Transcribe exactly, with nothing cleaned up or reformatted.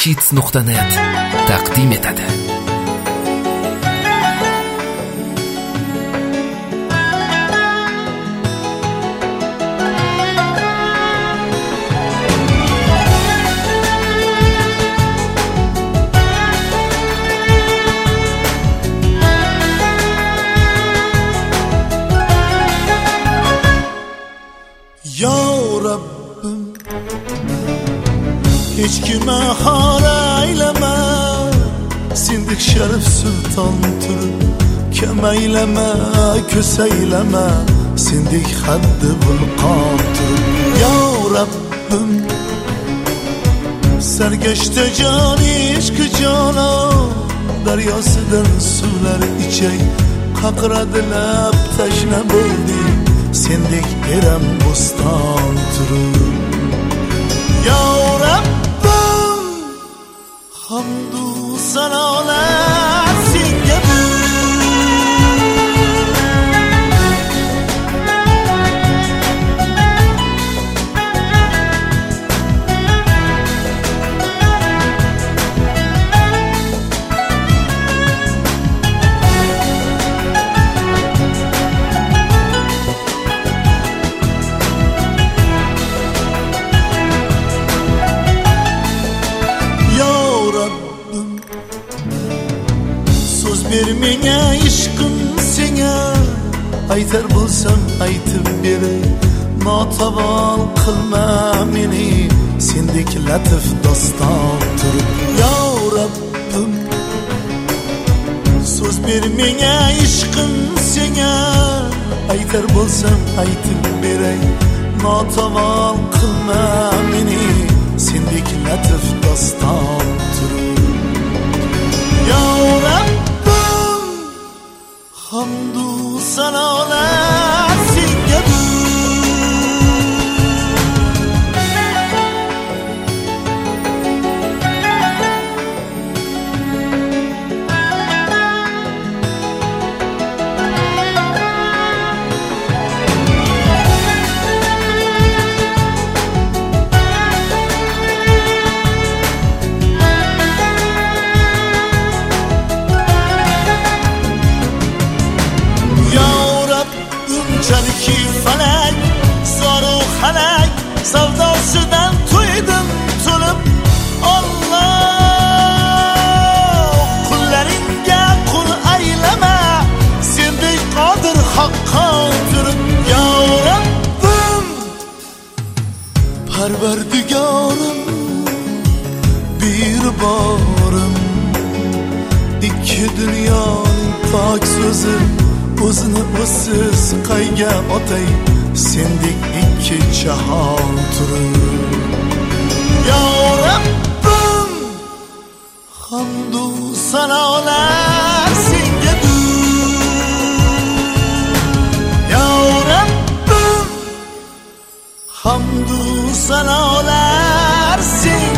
kids nuqta net taqdim etadi. Ya Rabbim, hiç kime hara eyleme, sindik şerif sultan turib, kem eyleme, kös eyleme, sindik haddi vulqon turib. Ya Rabbim, sergeçte can işkı cana, deryasıdan sular içey, qaqradilab tashna bo'ldi, sendek eram bo'ston turib. Ya Rabbim, hamdu sanolar sengadir. Bir menga ishqim senga, aytar bo'lsam aytib beray, notavon qilma meni, sendek latif doston turib. Ya Rabbim, so'z ber menga ishqim senga, aytar bo'lsam aytib beray, notavon qilma meni, sendek latif doston turib. Ya Rabbim, hamdu sanolar sengadir. Canki falak, zoru halak, savdosidan to'ydim to'lib. Allah, qullaringga qul aylama, sendek qodir haqqa turib. Ya Rabbim, Parvardigorim, bir borim, ikki dunyoning pok so'zi, o'zini o'zsiz qayga otay, sendek ikki jahon turib. Ya Rabbim, hamdu sanolar sengadir. Ya Rabbim, hamdu sanolar sengadir.